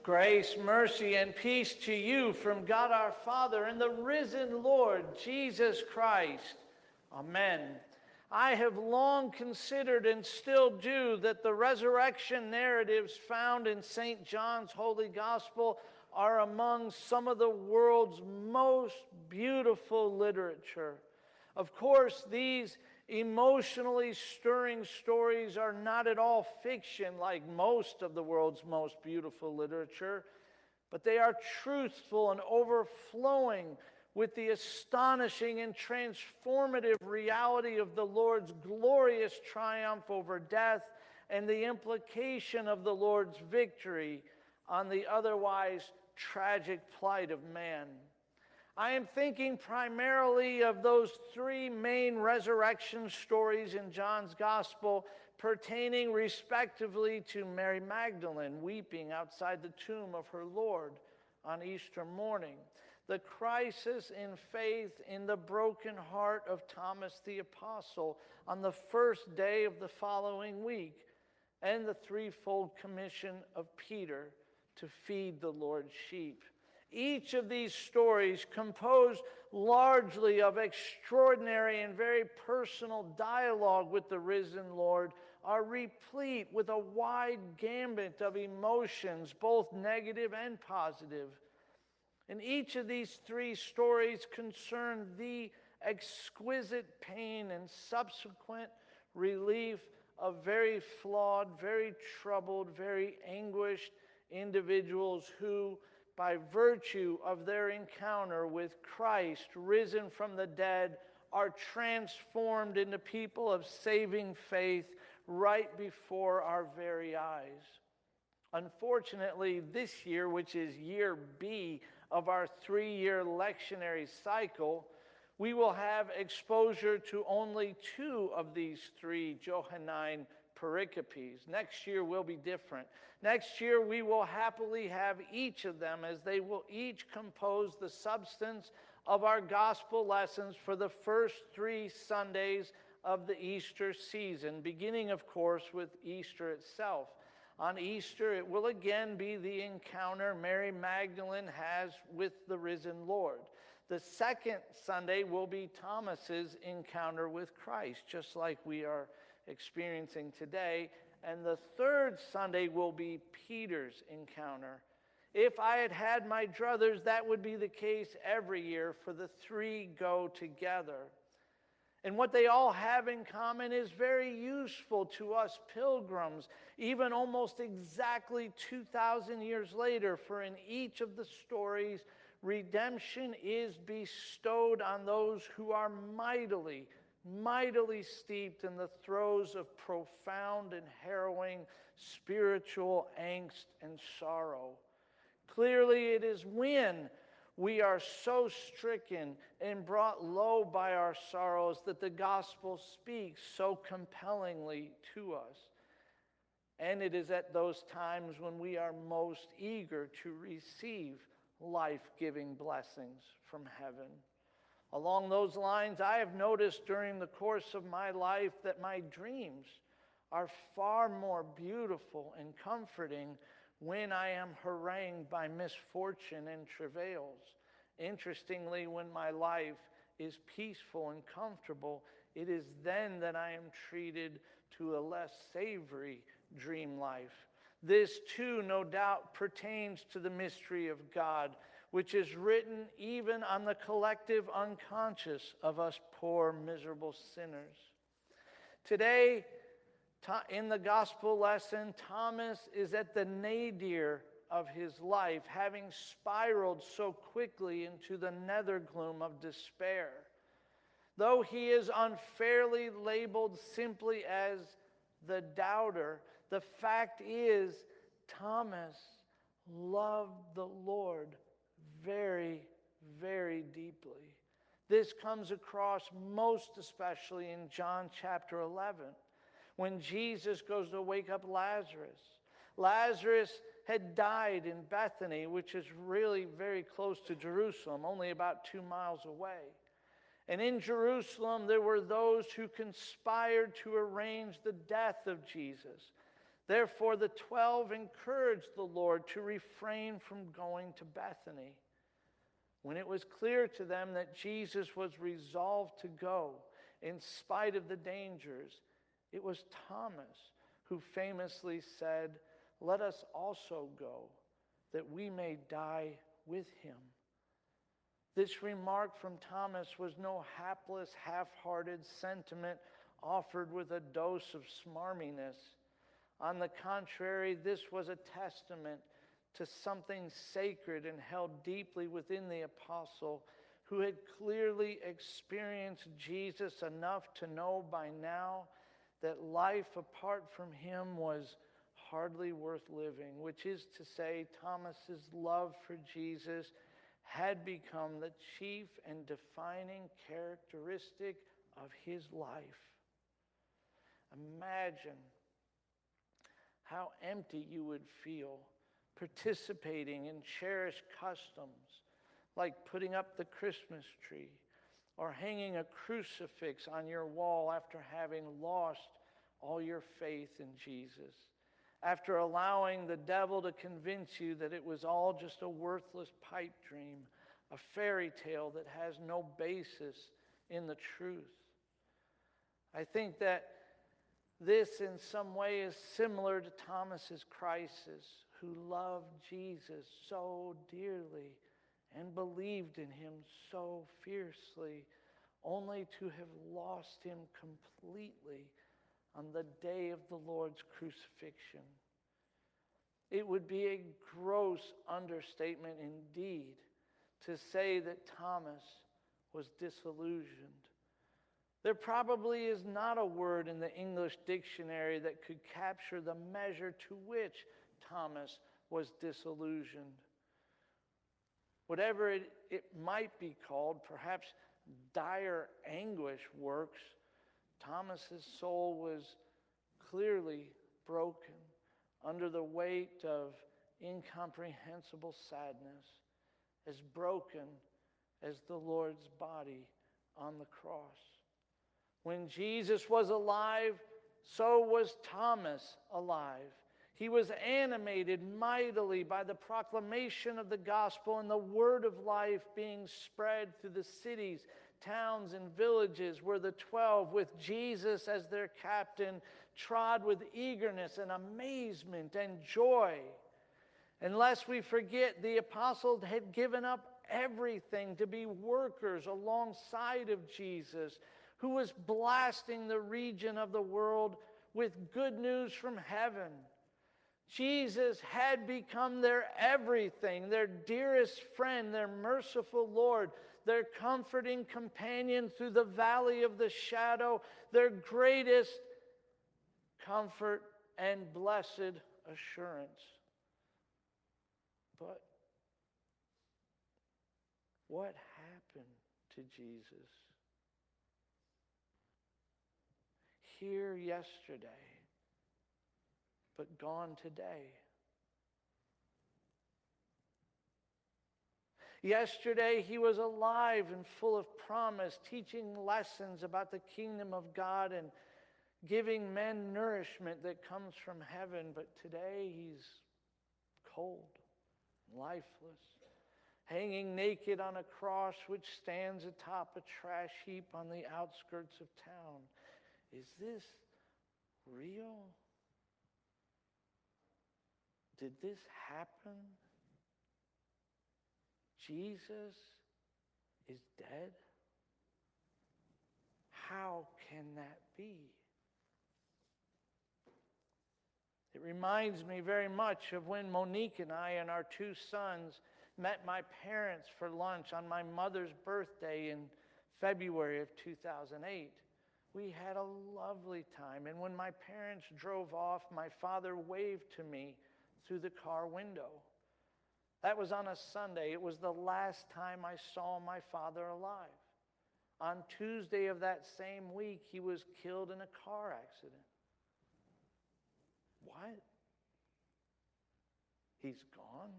Grace, mercy, and peace to you from God our Father and the risen Lord Jesus Christ. Amen. I have long considered and still do that the resurrection narratives found in St. John's Holy Gospel are among some of the world's most beautiful literature. Of course, these emotionally stirring stories are not at all fiction like most of the world's most beautiful literature, but they are truthful and overflowing with the astonishing and transformative reality of the Lord's glorious triumph over death and the implication of the Lord's victory on the otherwise tragic plight of man. I am thinking primarily of those three main resurrection stories in John's Gospel pertaining respectively to Mary Magdalene weeping outside the tomb of her Lord on Easter morning, the crisis in faith in the broken heart of Thomas the Apostle on the first day of the following week, and the threefold commission of Peter to feed the Lord's sheep. Each of these stories, composed largely of extraordinary and very personal dialogue with the risen Lord, are replete with a wide gambit of emotions, both negative and positive. And each of these three stories concern the exquisite pain and subsequent relief of very flawed, very troubled, very anguished individuals who, by virtue of their encounter with Christ risen from the dead, are transformed into people of saving faith right before our very eyes. Unfortunately, this year, which is year B of our 3-year lectionary cycle, we will have exposure to only 2 of these 3 Johannine pericopes. Next year will be different. Next year we will happily have each of them, as they will each compose the substance of our gospel lessons for the first 3 Sundays of the Easter season, beginning, of course, with Easter itself. On Easter, it will again be the encounter Mary Magdalene has with the risen Lord. The second Sunday will be Thomas's encounter with Christ, just like we are experiencing today. And the third Sunday will be Peter's encounter. If I had had my druthers, that would be the case every year, for the 3 go together. And what they all have in common is very useful to us pilgrims, even almost exactly 2,000 years later, for in each of the stories, redemption is bestowed on those who are mightily steeped in the throes of profound and harrowing spiritual angst and sorrow. Clearly, it is when we are so stricken and brought low by our sorrows that the gospel speaks so compellingly to us. And it is at those times when we are most eager to receive life-giving blessings from heaven. Along those lines, I have noticed during the course of my life that my dreams are far more beautiful and comforting when I am harangued by misfortune and travails. Interestingly, when my life is peaceful and comfortable, it is then that I am treated to a less savory dream life. This too, no doubt, pertains to the mystery of God, which is written even on the collective unconscious of us poor, miserable sinners. Today, in the gospel lesson, Thomas is at the nadir of his life, having spiraled so quickly into the nether gloom of despair. Though he is unfairly labeled simply as the doubter, the fact is Thomas loved the Lord very, very deeply. This comes across most especially in John chapter 11, when Jesus goes to wake up Lazarus. Lazarus had died in Bethany, which is really very close to Jerusalem, only about 2 miles away. And in Jerusalem, there were those who conspired to arrange the death of Jesus. Therefore, the 12 encouraged the Lord to refrain from going to Bethany. When it was clear to them that Jesus was resolved to go, in spite of the dangers, it was Thomas who famously said, "Let us also go, that we may die with him." This remark from Thomas was no hapless, half-hearted sentiment offered with a dose of smarminess. On the contrary, this was a testament to something sacred and held deeply within the apostle, who had clearly experienced Jesus enough to know by now that life apart from him was hardly worth living, which is to say, Thomas's love for Jesus had become the chief and defining characteristic of his life. Imagine how empty you would feel participating in cherished customs like putting up the Christmas tree or hanging a crucifix on your wall after having lost all your faith in Jesus, after allowing the devil to convince you that it was all just a worthless pipe dream, a fairy tale that has no basis in the truth. I think that this in some way is similar to Thomas's crisis, who loved Jesus so dearly and believed in him so fiercely, only to have lost him completely on the day of the Lord's crucifixion. It would be a gross understatement indeed to say that Thomas was disillusioned. There probably is not a word in the English dictionary that could capture the measure to which Thomas was disillusioned. Whatever it might be called, perhaps dire anguish works, Thomas's soul was clearly broken under the weight of incomprehensible sadness, as broken as the Lord's body on the cross. When Jesus was alive, so was Thomas alive. He was animated mightily by the proclamation of the gospel and the word of life being spread through the cities, towns, and villages where the 12, with Jesus as their captain, trod with eagerness and amazement and joy. And lest we forget, the apostles had given up everything to be workers alongside of Jesus, who was blasting the region of the world with good news from heaven. Jesus had become their everything, their dearest friend, their merciful Lord, their comforting companion through the valley of the shadow, their greatest comfort and blessed assurance. But what happened to Jesus? Here yesterday, but gone today. Yesterday, he was alive and full of promise, teaching lessons about the kingdom of God and giving men nourishment that comes from heaven. But today, he's cold, lifeless, hanging naked on a cross which stands atop a trash heap on the outskirts of town. Is this real? Did this happen? Jesus is dead? How can that be? It reminds me very much of when Monique and I and our two sons met my parents for lunch on my mother's birthday in February of 2008. We had a lovely time, and when my parents drove off, my father waved to me through the car window. That was on a Sunday. It was the last time I saw my father alive. On Tuesday of that same week, he was killed in a car accident. What? He's gone?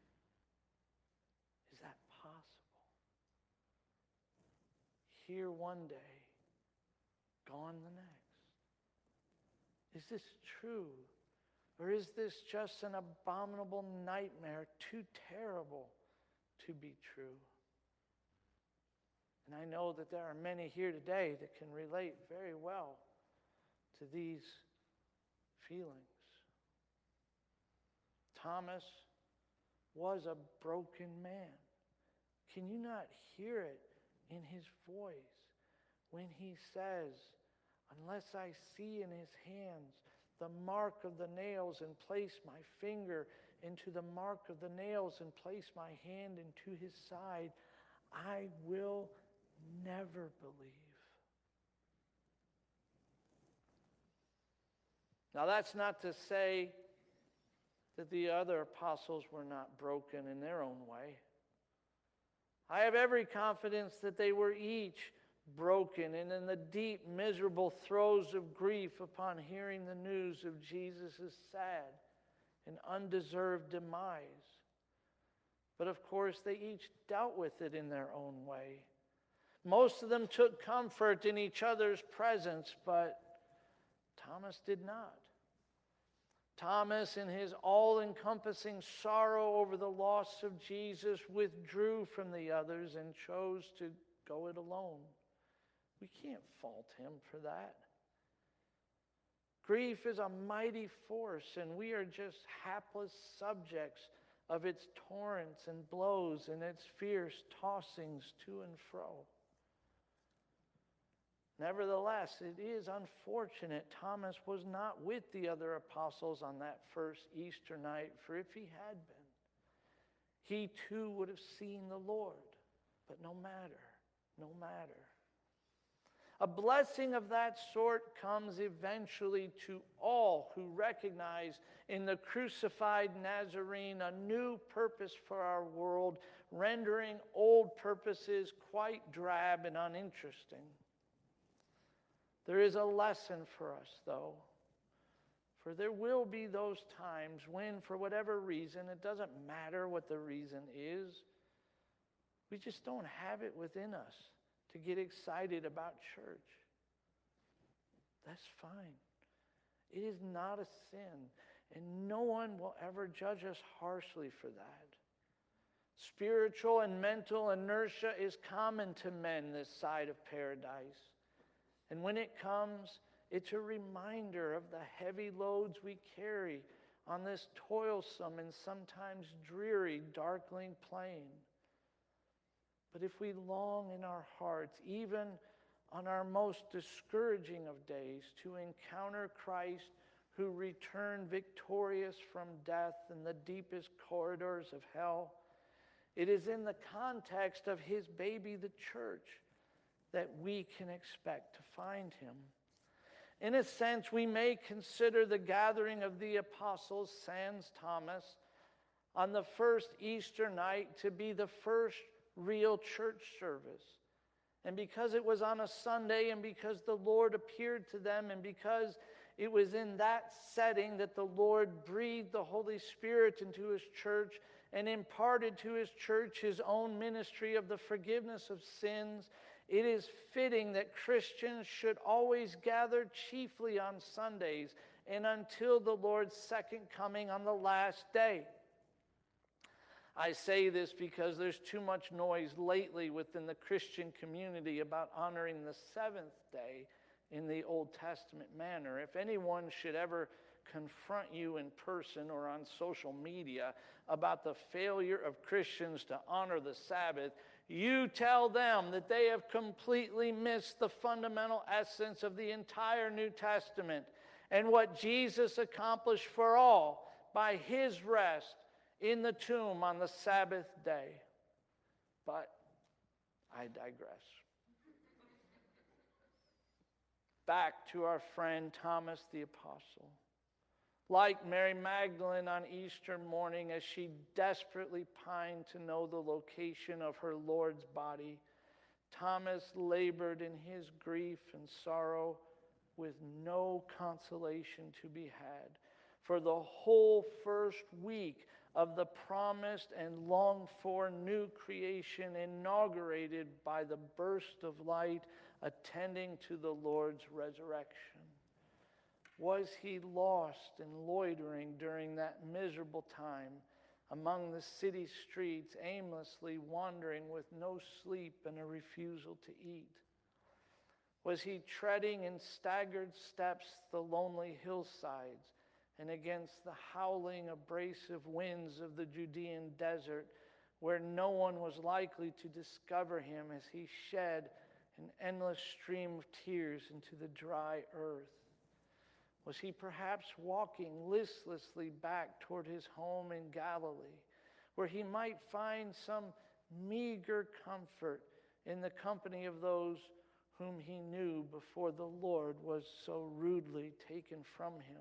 Is that possible? Here one day, gone the next. Is this true? Or is this just an abominable nightmare too terrible to be true? And I know that there are many here today that can relate very well to these feelings. Thomas was a broken man. Can you not hear it in his voice when he says, unless I see in his hands the mark of the nails and place my finger into the mark of the nails and place my hand into his side, I will never believe. Now that's not to say that the other apostles were not broken in their own way. I have every confidence that they were each broken and in the deep, miserable throes of grief upon hearing the news of Jesus' sad and undeserved demise. But of course, they each dealt with it in their own way. Most of them took comfort in each other's presence, but Thomas did not. Thomas, in his all-encompassing sorrow over the loss of Jesus, withdrew from the others and chose to go it alone. We can't fault him for that. Grief is a mighty force, and we are just hapless subjects of its torrents and blows and its fierce tossings to and fro. Nevertheless, it is unfortunate Thomas was not with the other apostles on that first Easter night, for if he had been, he too would have seen the Lord. But no matter. A blessing of that sort comes eventually to all who recognize in the crucified Nazarene a new purpose for our world, rendering old purposes quite drab and uninteresting. There is a lesson for us, though, for there will be those times when, for whatever reason, it doesn't matter what the reason is, we just don't have it within us to get excited about church. That's fine. It is not a sin, and no one will ever judge us harshly for that. Spiritual and mental inertia is common to men this side of paradise. And when it comes, it's a reminder of the heavy loads we carry on this toilsome and sometimes dreary, darkling plain. But if we long in our hearts, even on our most discouraging of days, to encounter Christ who returned victorious from death in the deepest corridors of hell, it is in the context of his baby, the church, that we can expect to find him. In a sense, we may consider the gathering of the apostles, sans Thomas, on the first Easter night to be the first real church service. And because it was on a Sunday, and because the Lord appeared to them, and because it was in that setting that the Lord breathed the Holy Spirit into his church and imparted to his church his own ministry of the forgiveness of sins, it is fitting that Christians should always gather chiefly on Sundays and until the Lord's second coming on the last day. I say this because there's too much noise lately within the Christian community about honoring the seventh day in the Old Testament manner. If anyone should ever confront you in person or on social media about the failure of Christians to honor the Sabbath, you tell them that they have completely missed the fundamental essence of the entire New Testament and what Jesus accomplished for all by his rest in the tomb on the Sabbath day. But I digress. Back to our friend Thomas the Apostle. Like Mary Magdalene on Easter morning, as she desperately pined to know the location of her Lord's body, Thomas labored in his grief and sorrow with no consolation to be had. For the whole first week of the promised and longed-for new creation inaugurated by the burst of light attending to the Lord's resurrection. Was he lost and loitering during that miserable time among the city streets, aimlessly wandering with no sleep and a refusal to eat? Was he treading in staggered steps the lonely hillsides and against the howling, abrasive winds of the Judean desert, where no one was likely to discover him as he shed an endless stream of tears into the dry earth? Was he perhaps walking listlessly back toward his home in Galilee, where he might find some meager comfort in the company of those whom he knew before the Lord was so rudely taken from him?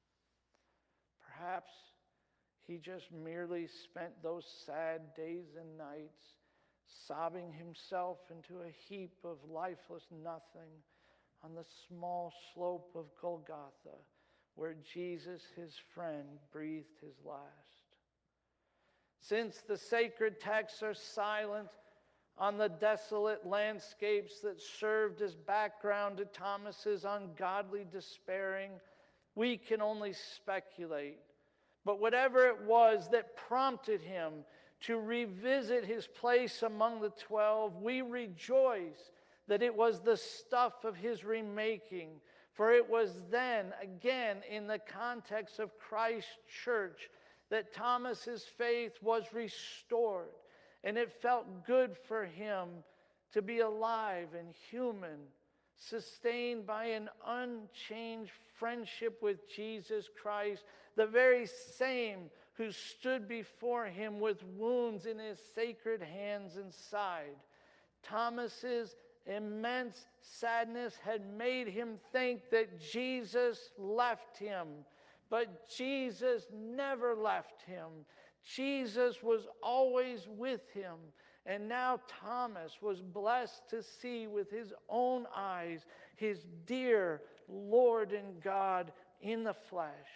Perhaps he just merely spent those sad days and nights sobbing himself into a heap of lifeless nothing on the small slope of Golgotha, where Jesus, his friend, breathed his last. Since the sacred texts are silent on the desolate landscapes that served as background to Thomas's ungodly despairing, we can only speculate. But whatever it was that prompted him to revisit his place among the 12, we rejoice that it was the stuff of his remaking. For it was then, again, in the context of Christ's church, that Thomas's faith was restored. And it felt good for him to be alive and human, sustained by an unchanged friendship with Jesus Christ, the very same who stood before him with wounds in his sacred hands and side. Thomas's immense sadness had made him think that Jesus left him, but Jesus never left him. Jesus was always with him. And now Thomas was blessed to see with his own eyes his dear Lord and God in the flesh.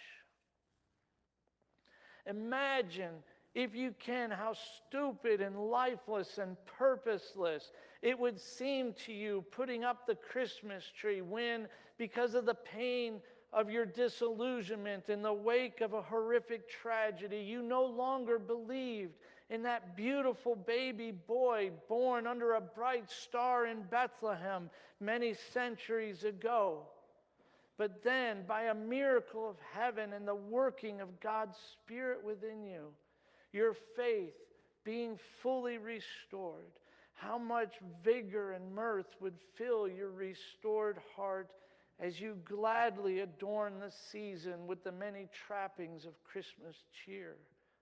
Imagine, if you can, how stupid and lifeless and purposeless it would seem to you putting up the Christmas tree when, because of the pain of your disillusionment in the wake of a horrific tragedy, you no longer believed in that beautiful baby boy born under a bright star in Bethlehem many centuries ago. But then, by a miracle of heaven and the working of God's Spirit within you, your faith being fully restored, how much vigor and mirth would fill your restored heart as you gladly adorn the season with the many trappings of Christmas cheer.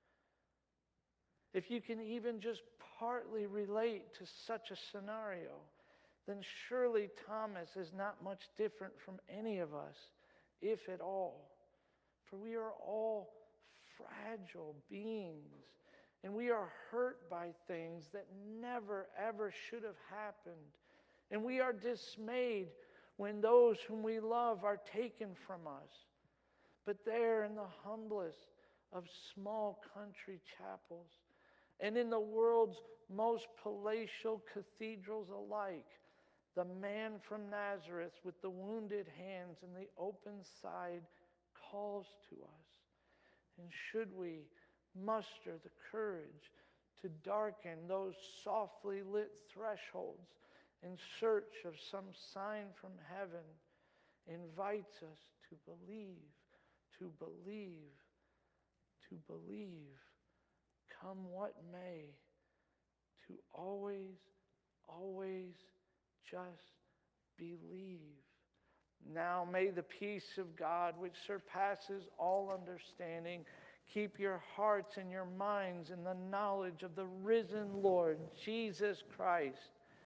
If you can even just partly relate to such a scenario, then surely Thomas is not much different from any of us, if at all. For we are all fragile beings, and we are hurt by things that never, ever should have happened. And we are dismayed when those whom we love are taken from us. But there in the humblest of small country chapels, and in the world's most palatial cathedrals alike, the man from Nazareth with the wounded hands and the open side calls to us. And should we muster the courage to darken those softly lit thresholds in search of some sign from heaven, invites us to believe, to believe, to believe, come what may, to always, always just believe. Now may the peace of God, which surpasses all understanding, keep your hearts and your minds in the knowledge of the risen Lord Jesus Christ.